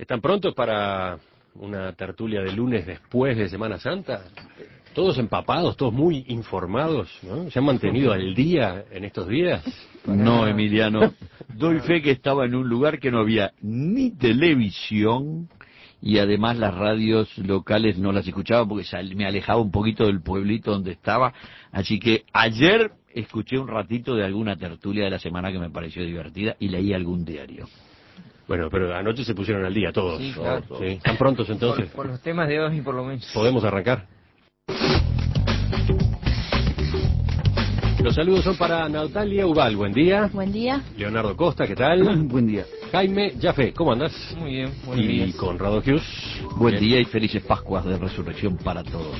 ¿Están prontos para una tertulia de lunes después de Semana Santa? Todos empapados, todos muy informados, ¿no? ¿Se han mantenido al día en estos días? No, Emiliano. Doy fe que estaba en un lugar que no había ni televisión y además las radios locales no las escuchaba porque me alejaba un poquito del pueblito donde estaba. Así que ayer escuché un ratito de alguna tertulia de la semana que me pareció divertida y leí algún diario. Bueno, pero anoche se pusieron al día todos. Sí, claro. ¿Sí? ¿Están prontos entonces? Por los temas de hoy, por lo menos. ¿Podemos arrancar? Los saludos son para Natalia Ubal, buen día. Buen día. Leonardo Costa, ¿qué tal? Buen día. Jaime Jafé, ¿cómo andas? Muy bien, buenos Y días. Conrado Hughes. Buen Bien. día y felices Pascuas de Resurrección para todos.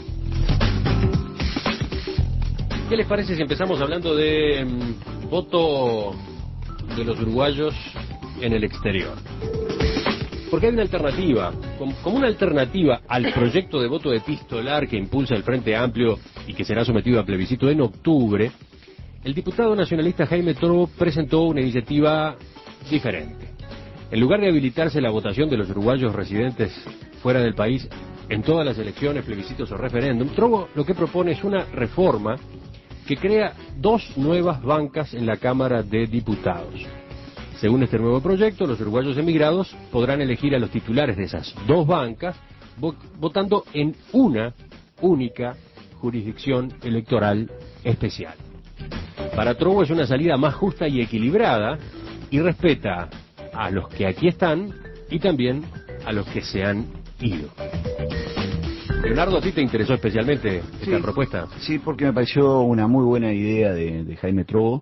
¿Qué les parece si empezamos hablando de voto de los uruguayos en el exterior? Porque hay una alternativa, como una alternativa al proyecto de voto epistolar que impulsa el Frente Amplio y que será sometido a plebiscito en octubre, el diputado nacionalista Jaime Trovo presentó una iniciativa diferente. En lugar de habilitarse la votación de los uruguayos residentes fuera del país en todas las elecciones, plebiscitos o referéndum, Trovo lo que propone es una reforma que crea 2 nuevas bancas en la Cámara de Diputados. Según este nuevo proyecto, los uruguayos emigrados podrán elegir a los titulares de esas 2 bancas votando en una única jurisdicción electoral especial. Para Trovo es una salida más justa y equilibrada y respeta a los que aquí están y también a los que se han ido. Leonardo, ¿a ti te interesó especialmente esta propuesta? Sí, porque me pareció una muy buena idea de Jaime Trovo,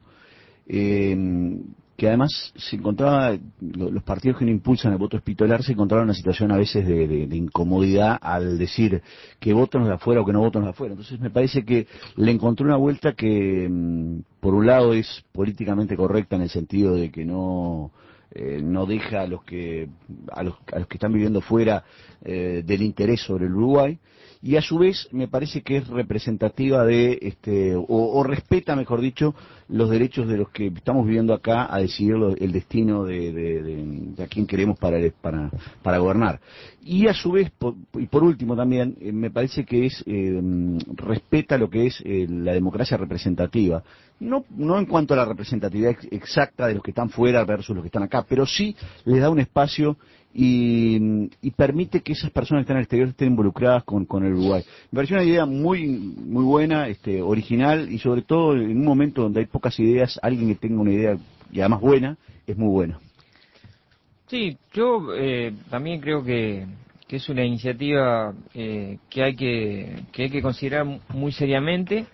que además se encontraba, los partidos que no impulsan el voto epistolar se encontraron en una situación a veces de incomodidad al decir que voten los de afuera o que no voten los de afuera. Entonces me parece que le encontró una vuelta que, por un lado, es políticamente correcta en el sentido de que no deja a los que están viviendo fuera del interés sobre el Uruguay, y a su vez me parece que es representativa de o respeta, mejor dicho, los derechos de los que estamos viviendo acá a decidir el destino de a quién queremos para gobernar. Y a su vez, y por último también, me parece que respeta lo que es la democracia representativa. No en cuanto a la representatividad exacta de los que están fuera versus los que están acá, pero sí les da un espacio y permite que esas personas que están en el exterior estén involucradas con el Uruguay. Me pareció una idea muy muy buena, original, y sobre todo en un momento donde hay pocas ideas, alguien que tenga una idea y además buena, es muy bueno. Sí, yo también creo que es una iniciativa que hay que considerar muy seriamente.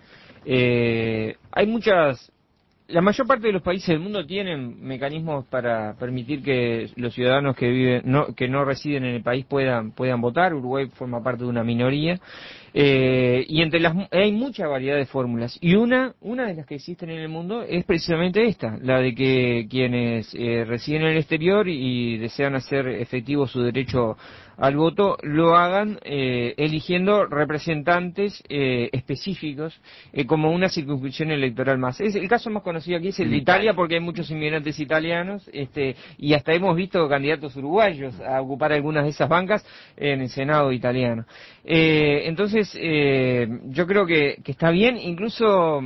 La mayor parte de los países del mundo tienen mecanismos para permitir que los ciudadanos que no residen en el país puedan votar. Uruguay forma parte de una minoría. Y hay mucha variedad de fórmulas, y una de las que existen en el mundo es precisamente esta, la de que quienes residen en el exterior y desean hacer efectivo su derecho al voto lo hagan eligiendo representantes específicos como una circunscripción electoral más. El caso más conocido aquí es el de Italia, porque hay muchos inmigrantes italianos, y hasta hemos visto candidatos uruguayos a ocupar algunas de esas bancas en el Senado italiano. Entonces, yo creo que está bien, incluso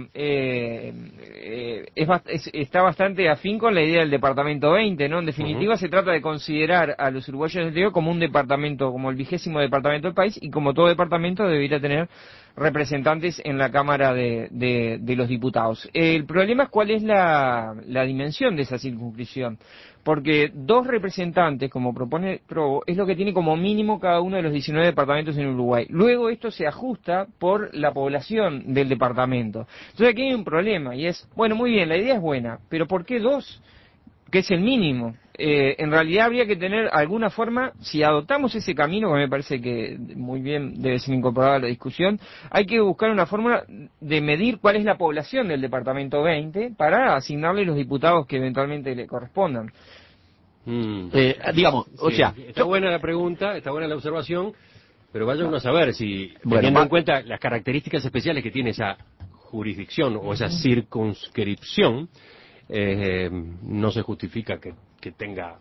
está bastante afín con la idea del Departamento 20, ¿no? En definitiva, se trata de considerar a los uruguayos del exterior como un departamento, como el 20º departamento del país, y como todo departamento debería tener representantes en la Cámara de los Diputados. El problema es cuál es la dimensión de esa circunscripción, porque 2 representantes, como propone Trovo, es lo que tiene como mínimo cada uno de los 19 departamentos en Uruguay. Luego esto se ajusta por la población del departamento. Entonces aquí hay un problema, y es, bueno, muy bien, la idea es buena, pero ¿por qué 2? Que es el mínimo. En realidad habría que tener alguna forma, si adoptamos ese camino, que me parece que muy bien debe ser incorporado a la discusión, hay que buscar una fórmula de medir cuál es la población del departamento 20 para asignarle los diputados que eventualmente le correspondan. Digamos, Sí, o sea... está buena la pregunta, está buena la observación, pero vaya uno a saber si, Bueno, teniendo en cuenta las características especiales que tiene esa jurisdicción o esa circunscripción, no se justifica que tenga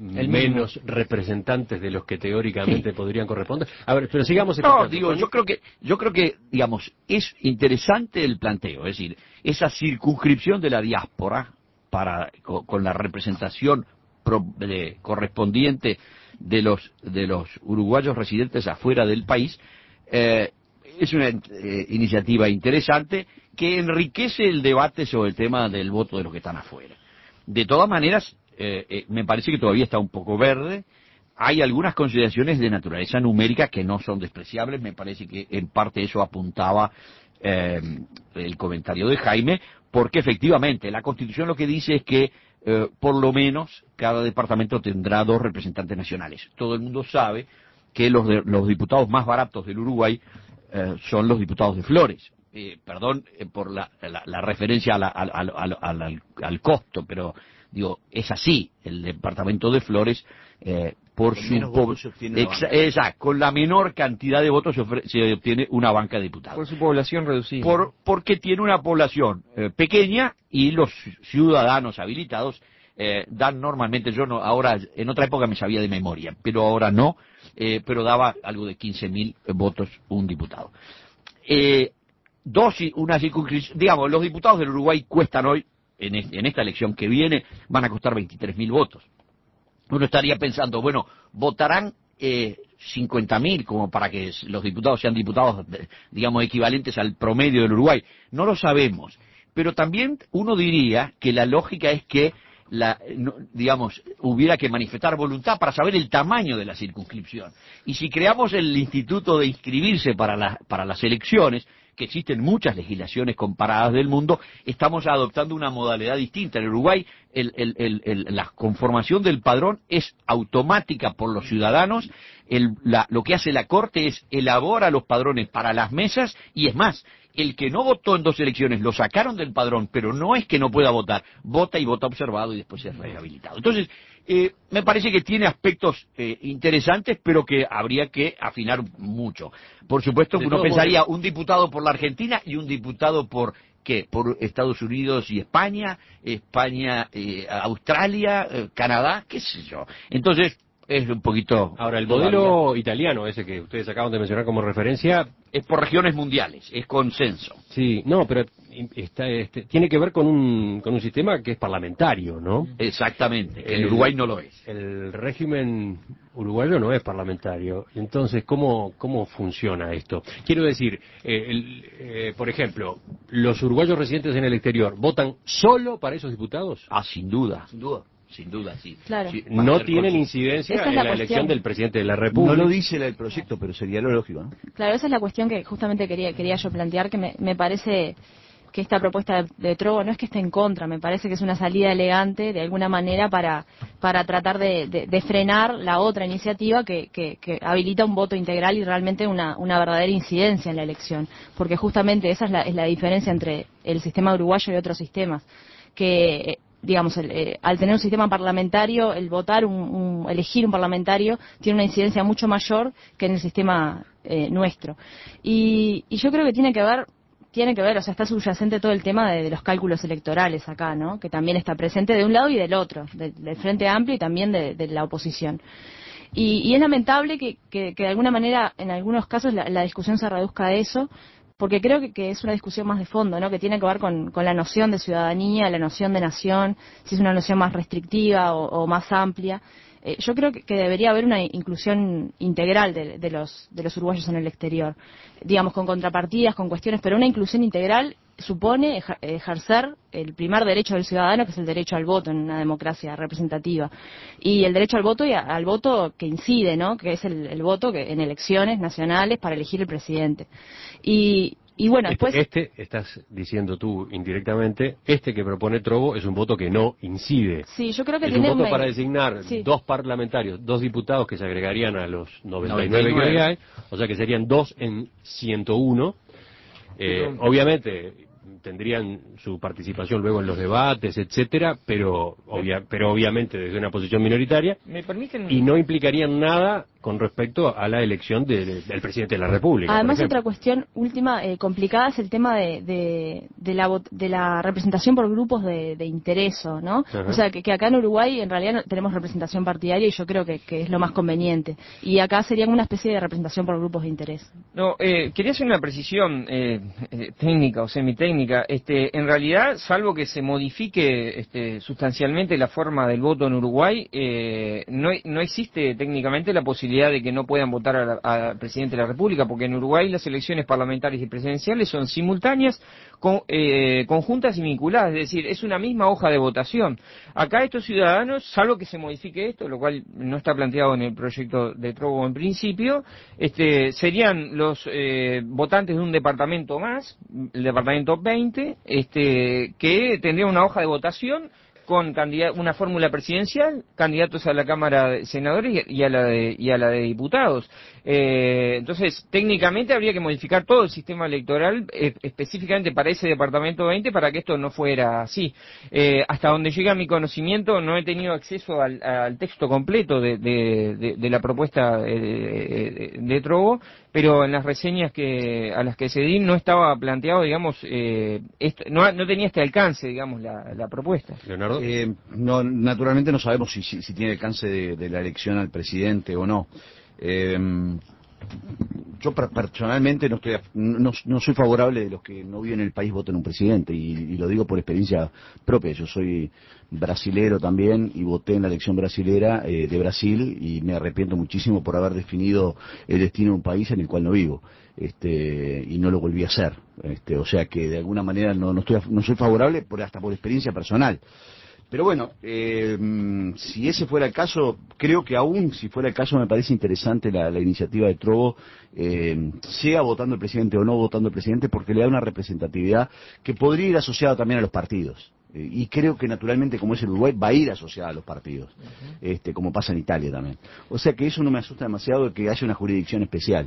menos representantes de los que teóricamente podrían corresponder. A ver, pero sigamos No, explicando. digo, yo creo que, digamos, es interesante el planteo, es decir, esa circunscripción de la diáspora con la representación correspondiente de los uruguayos residentes afuera del país, es una iniciativa interesante que enriquece el debate sobre el tema del voto de los que están afuera. De todas maneras, me parece que todavía está un poco verde. Hay algunas consideraciones de naturaleza numérica que no son despreciables. Me parece que en parte eso apuntaba el comentario de Jaime, porque efectivamente la Constitución lo que dice es que por lo menos cada departamento tendrá 2 representantes nacionales. Todo el mundo sabe que los diputados más baratos del Uruguay son los diputados de Flores. Perdón por la referencia al costo, pero digo, es así. El departamento de Flores, por con la menor cantidad de votos se obtiene una banca de diputados. Por su población reducida. Porque tiene una población pequeña y los ciudadanos habilitados dan normalmente, yo no, ahora en otra época me sabía de memoria, pero ahora no, pero daba algo de 15.000 votos un diputado. Una circunscripción, digamos, los diputados del Uruguay cuestan hoy, en esta elección que viene, van a costar 23.000 votos. Uno estaría pensando, bueno, votarán 50.000 como para que los diputados sean diputados, digamos, equivalentes al promedio del Uruguay. No lo sabemos, pero también uno diría que la lógica es que digamos, hubiera que manifestar voluntad para saber el tamaño de la circunscripción. Y si creamos el instituto de inscribirse para las elecciones, que existen muchas legislaciones comparadas del mundo, estamos adoptando una modalidad distinta. En Uruguay la conformación del padrón es automática por los ciudadanos. Lo que hace la Corte es elabora los padrones para las mesas, y es más, el que no votó en 2 elecciones lo sacaron del padrón, pero no es que no pueda votar, vota y vota observado y después es rehabilitado. Entonces, me parece que tiene aspectos interesantes, pero que habría que afinar mucho. Por supuesto, uno pensaría un diputado por la Argentina y un diputado por Estados Unidos y España, Australia, Canadá, qué sé yo. Entonces, es un poquito... Ahora, el modelo italiano, ese que ustedes acaban de mencionar como referencia... Es por regiones mundiales, es consenso. Sí, no, pero tiene que ver con un sistema que es parlamentario, ¿no? Exactamente, el Uruguay no lo es. El régimen uruguayo no es parlamentario. Entonces, ¿cómo funciona esto? Quiero decir, por ejemplo, ¿los uruguayos residentes en el exterior votan solo para esos diputados? Sin duda. Sin duda, sí. Claro. Sí, no tienen incidencia en la elección del presidente de la República. No lo dice el proyecto, pero sería lo lógico, ¿no? Claro, esa es la cuestión que justamente quería yo plantear, que me parece que esta propuesta de Trovo no es que esté en contra, me parece que es una salida elegante de alguna manera para tratar de frenar la otra iniciativa que habilita un voto integral y realmente una verdadera incidencia en la elección, porque justamente esa es la diferencia entre el sistema uruguayo y otros sistemas, que digamos, al tener un sistema parlamentario, el votar, elegir un parlamentario, tiene una incidencia mucho mayor que en el sistema nuestro. Y yo creo que tiene que ver, o sea, está subyacente todo el tema de los cálculos electorales acá, ¿no? Que también está presente de un lado y del otro, del Frente Amplio y también de la oposición. Y es lamentable que de alguna manera, en algunos casos, la discusión se reduzca a eso, porque creo que es una discusión más de fondo, ¿no? Que tiene que ver con la noción de ciudadanía, la noción de nación, si es una noción más restrictiva o más amplia. Yo creo que debería haber una inclusión integral de los uruguayos en el exterior, digamos, con contrapartidas, con cuestiones, pero una inclusión integral supone ejercer el primer derecho del ciudadano, que es el derecho al voto en una democracia representativa, y el derecho al voto y al voto que incide, ¿no? Que es el voto en elecciones nacionales para elegir el presidente. Y bueno, después... estás diciendo tú indirectamente, que propone Trovo es un voto que no incide. Sí, yo creo que es tiene un voto para designar 2 parlamentarios, 2 diputados que se agregarían a los 99 que hoy hay, o sea que serían 2 en 101. Obviamente tendrían su participación luego en los debates, etcétera, pero obviamente desde una posición minoritaria. ¿Me permiten? Y no implicarían nada con respecto a la elección del presidente de la República. Además, otra cuestión última complicada es el tema de la representación por grupos de interés, ¿no? Ajá. O sea, que acá en Uruguay en realidad no tenemos representación partidaria y yo creo que es lo más conveniente. Y acá sería una especie de representación por grupos de interés. No, quería hacer una precisión técnica o semitécnica. En realidad, salvo que se modifique sustancialmente la forma del voto en Uruguay, no existe técnicamente la posibilidad de que no puedan votar al presidente de la República, porque en Uruguay las elecciones parlamentarias y presidenciales son simultáneas, conjuntas y vinculadas, es decir, es una misma hoja de votación. Acá estos ciudadanos, salvo que se modifique esto, lo cual no está planteado en el proyecto de Trovo en principio, serían los votantes de un departamento más, el departamento 20, que tendría una hoja de votación con una fórmula presidencial, candidatos a la Cámara de Senadores y a la de Diputados. Entonces, técnicamente habría que modificar todo el sistema electoral específicamente para ese departamento 20 para que esto no fuera así. Hasta donde llega mi conocimiento, no he tenido acceso al texto completo de la propuesta de Trovo, pero en las reseñas a las que cedí no estaba planteado, digamos, no tenía este alcance, digamos, la propuesta. Leonardo. No, naturalmente no sabemos si tiene alcance de la elección al presidente o no. Yo personalmente no soy favorable de los que no viven en el país voten un presidente y lo digo por experiencia propia. Yo soy brasilero también y voté en la elección brasilera de Brasil y me arrepiento muchísimo por haber definido el destino de un país en el cual no vivo y no lo volví a hacer. O sea que de alguna manera no soy favorable hasta por experiencia personal. Pero bueno, si ese fuera el caso, creo que aún si fuera el caso me parece interesante la iniciativa de Trovo, sea votando el presidente o no votando el presidente, porque le da una representatividad que podría ir asociada también a los partidos. Y creo que naturalmente, como es el Uruguay, va a ir asociada a los partidos, como pasa en Italia también. O sea que eso no me asusta demasiado de que haya una jurisdicción especial.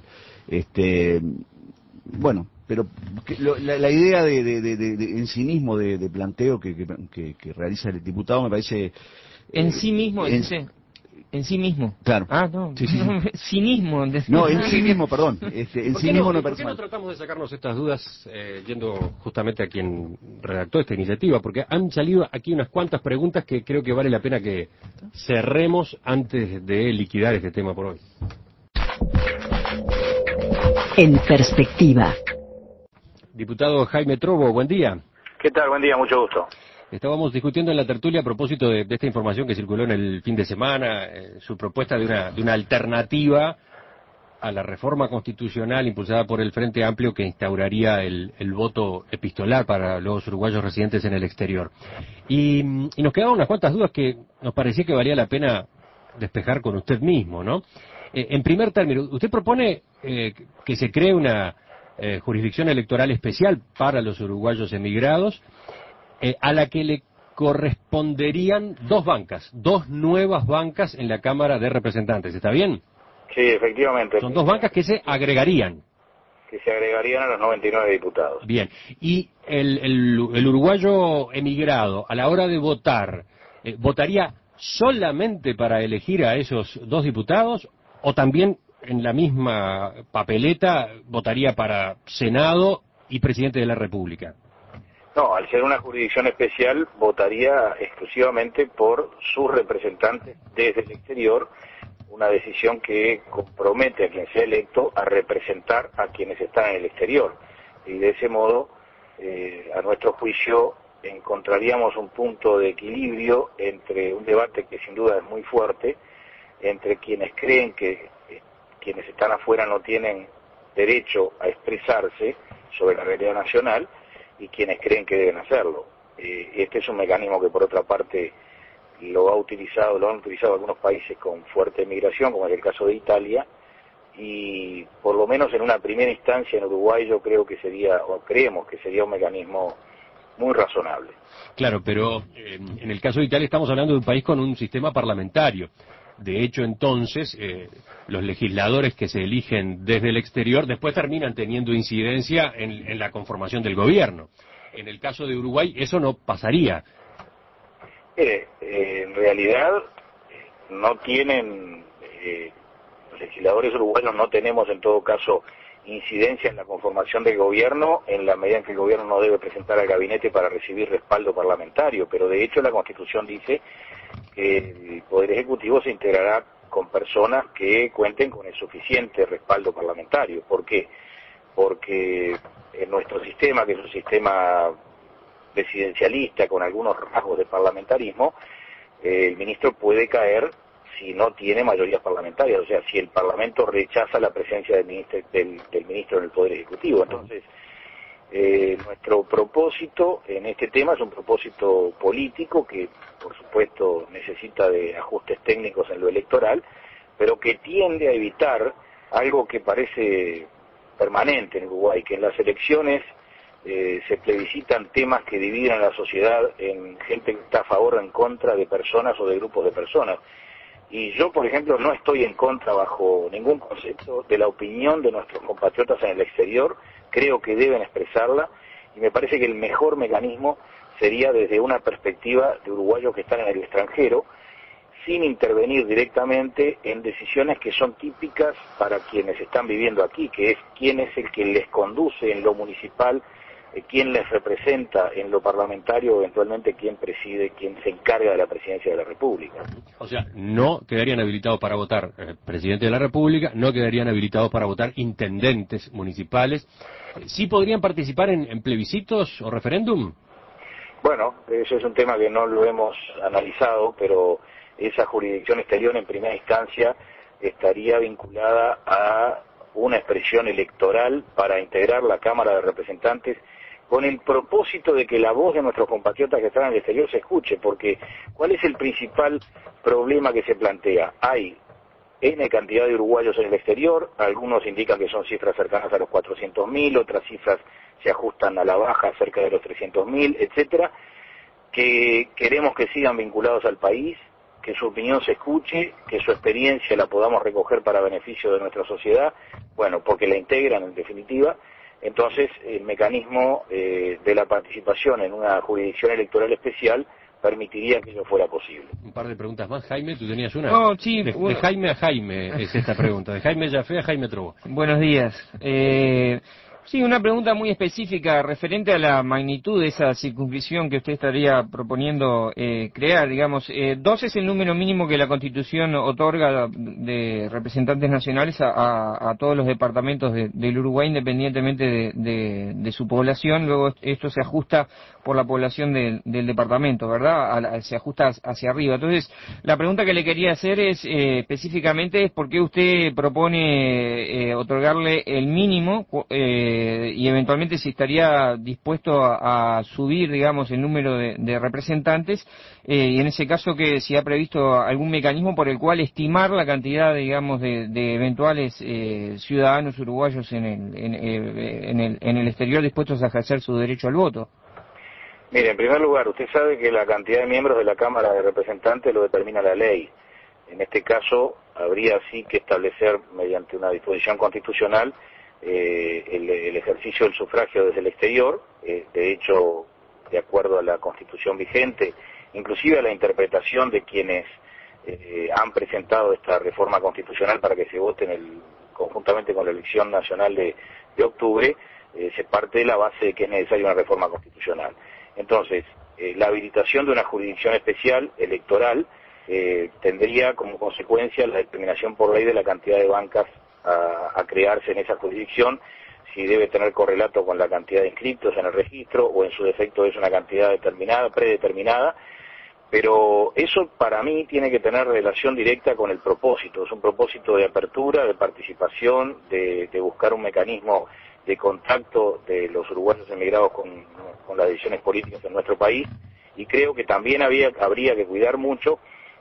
Bueno, pero la idea en sí mismo de planteo que realiza el diputado me parece... En sí mismo, en sí mismo. Claro. Ah, no, sí. cinismo. No, en sí mismo, perdón. En sí mismo no me ¿Por parece qué no mal. tratamos de sacarnos estas dudas yendo justamente a quien redactó esta iniciativa? Porque han salido aquí unas cuantas preguntas que creo que vale la pena que cerremos antes de liquidar este tema por hoy. En perspectiva. Diputado Jaime Trovo, buen día. ¿Qué tal? Buen día, mucho gusto. Estábamos discutiendo en la tertulia a propósito de esta información que circuló en el fin de semana, su propuesta de una alternativa a la reforma constitucional impulsada por el Frente Amplio que instauraría el voto epistolar para los uruguayos residentes en el exterior. Y nos quedaban unas cuantas dudas que nos parecía que valía la pena despejar con usted mismo, ¿no? En primer término, usted propone que se cree una jurisdicción electoral especial para los uruguayos emigrados, a la que le corresponderían dos nuevas bancas en la Cámara de Representantes, ¿está bien? Sí, efectivamente. Son dos bancas que se agregarían. Que se agregarían a los 99 diputados. Bien, y el uruguayo emigrado, a la hora de votar, ¿votaría solamente para elegir a esos dos diputados o también en la misma papeleta votaría para Senado y Presidente de la República? No, al ser una jurisdicción especial, votaría exclusivamente por sus representantes desde el exterior, una decisión que compromete a quien sea electo a representar a quienes están en el exterior. Y de ese modo, a nuestro juicio, encontraríamos un punto de equilibrio entre un debate que sin duda es muy fuerte, entre quienes creen que quienes están afuera no tienen derecho a expresarse sobre la realidad nacional, y quienes creen que deben hacerlo. Este es un mecanismo que por otra parte lo han utilizado algunos países con fuerte migración, como es el caso de Italia, y por lo menos en una primera instancia en Uruguay yo creo que creemos que sería un mecanismo muy razonable. Claro, pero en el caso de Italia estamos hablando de un país con un sistema parlamentario. De hecho, entonces, los legisladores que se eligen desde el exterior después terminan teniendo incidencia en la conformación del gobierno. En el caso de Uruguay, eso no pasaría. En realidad, no tienen, los legisladores uruguayos no tenemos en todo caso incidencia en la conformación del gobierno en la medida en que el gobierno no debe presentar al gabinete para recibir respaldo parlamentario, pero de hecho la Constitución dice que el Poder Ejecutivo se integrará con personas que cuenten con el suficiente respaldo parlamentario. ¿Por qué? Porque en nuestro sistema, que es un sistema presidencialista con algunos rasgos de parlamentarismo, el ministro puede caer si no tiene mayorías parlamentarias, o sea, si el Parlamento rechaza la presencia del ministro en el Poder Ejecutivo. Entonces, nuestro propósito en este tema es un propósito político que, por supuesto, necesita de ajustes técnicos en lo electoral, pero que tiende a evitar algo que parece permanente en Uruguay, que en las elecciones se plebiscitan temas que dividen a la sociedad en gente que está a favor o en contra de personas o de grupos de personas. Y yo, por ejemplo, no estoy en contra bajo ningún concepto de la opinión de nuestros compatriotas en el exterior, creo que deben expresarla, y me parece que el mejor mecanismo sería desde una perspectiva de uruguayos que están en el extranjero, sin intervenir directamente en decisiones que son típicas para quienes están viviendo aquí, que es quién es el que les conduce en lo municipal, quién les representa en lo parlamentario, eventualmente quién preside, quién se encarga de la presidencia de la República. O sea, no quedarían habilitados para votar presidente de la República, no quedarían habilitados para votar intendentes municipales. ¿Sí podrían participar en plebiscitos o referéndum? Bueno, eso es un tema que no lo hemos analizado, pero esa jurisdicción exterior en primera instancia estaría vinculada a una expresión electoral para integrar la Cámara de Representantes con el propósito de que la voz de nuestros compatriotas que están en el exterior se escuche, porque ¿cuál es el principal problema que se plantea? Hay N cantidad de uruguayos en el exterior, algunos indican que son cifras cercanas a los 400.000, otras cifras se ajustan a la baja cerca de los 300.000, etcétera, que queremos que sigan vinculados al país, que su opinión se escuche, que su experiencia la podamos recoger para beneficio de nuestra sociedad, bueno, porque la integran en definitiva. Entonces el mecanismo de la participación en una jurisdicción electoral especial permitiría que ello fuera posible. Un par de preguntas más, Jaime, tú tenías una. No, sí, de Jaime a Jaime es esta pregunta, de Jaime Jafé a Jaime Trobo. Buenos días. Sí, una pregunta muy específica referente a la magnitud de esa circunscripción que usted estaría proponiendo crear. Digamos, 2 es el número mínimo que la Constitución otorga de representantes nacionales a todos los departamentos del Uruguay, independientemente de su población. Luego esto se ajusta por la población del departamento, ¿verdad? Se ajusta hacia arriba. Entonces, la pregunta que le quería hacer es específicamente es por qué usted propone otorgarle el mínimo y eventualmente si estaría dispuesto a subir, digamos, el número de representantes y en ese caso que si ha previsto algún mecanismo por el cual estimar la cantidad, digamos, de eventuales ciudadanos uruguayos en el exterior dispuestos a ejercer su derecho al voto. Mire, en primer lugar, usted sabe que la cantidad de miembros de la Cámara de Representantes lo determina la ley. En este caso, habría sí que establecer, mediante una disposición constitucional, el ejercicio del sufragio desde el exterior. De hecho, de acuerdo a la Constitución vigente, inclusive a la interpretación de quienes han presentado esta reforma constitucional para que se vote conjuntamente con la elección nacional de octubre, se parte de la base de que es necesaria una reforma constitucional. Entonces, la habilitación de una jurisdicción especial electoral tendría como consecuencia la determinación por ley de la cantidad de bancas a crearse en esa jurisdicción, si debe tener correlato con la cantidad de inscriptos en el registro o en su defecto es una cantidad determinada, predeterminada, pero eso para mí tiene que tener relación directa con el propósito, es un propósito de apertura, de participación, de buscar un mecanismo de contacto de los uruguayos emigrados con las decisiones políticas en nuestro país, y creo que también habría que cuidar mucho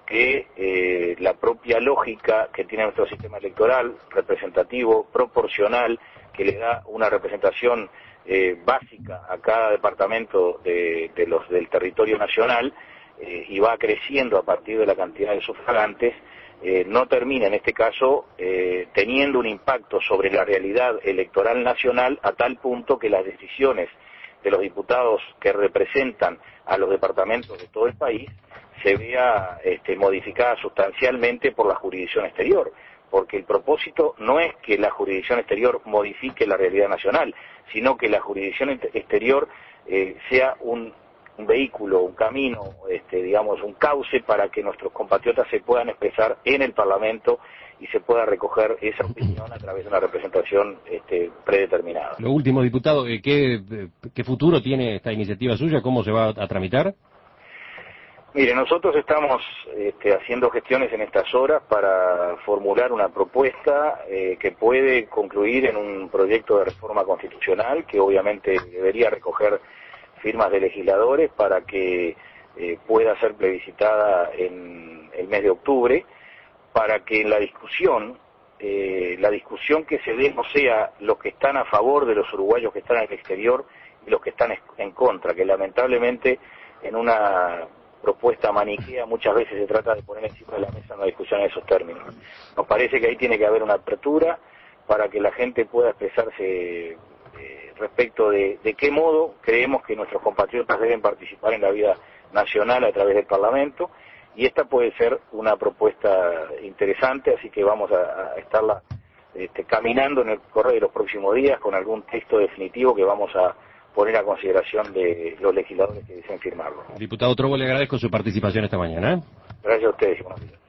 que la propia lógica que tiene nuestro sistema electoral, representativo, proporcional, que le da una representación básica a cada departamento del territorio nacional, y va creciendo a partir de la cantidad de sufragantes, no termina en este caso teniendo un impacto sobre la realidad electoral nacional a tal punto que las decisiones de los diputados que representan a los departamentos de todo el país se vea modificada sustancialmente por la jurisdicción exterior, porque el propósito no es que la jurisdicción exterior modifique la realidad nacional, sino que la jurisdicción exterior sea un vehículo, un camino, digamos, un cauce para que nuestros compatriotas se puedan expresar en el Parlamento y se pueda recoger esa opinión a través de una representación predeterminada. Lo último, diputado, ¿qué futuro tiene esta iniciativa suya? ¿Cómo se va a tramitar? Mire, nosotros estamos haciendo gestiones en estas horas para formular una propuesta que puede concluir en un proyecto de reforma constitucional que obviamente debería recoger firmas de legisladores para que pueda ser plebiscitada en el mes de octubre, para que en la discusión que se dé no sea los que están a favor de los uruguayos que están en el exterior y los que están en contra, que lamentablemente en una propuesta maniquea muchas veces se trata de poner encima de la mesa una discusión en esos términos. Nos parece que ahí tiene que haber una apertura para que la gente pueda expresarse respecto de qué modo creemos que nuestros compatriotas deben participar en la vida nacional a través del Parlamento, y esta puede ser una propuesta interesante, así que vamos a estarla caminando en el correr de los próximos días con algún texto definitivo que vamos a poner a consideración de los legisladores que deseen firmarlo. Diputado Trovo, le agradezco su participación esta mañana. Gracias a ustedes y buenos días.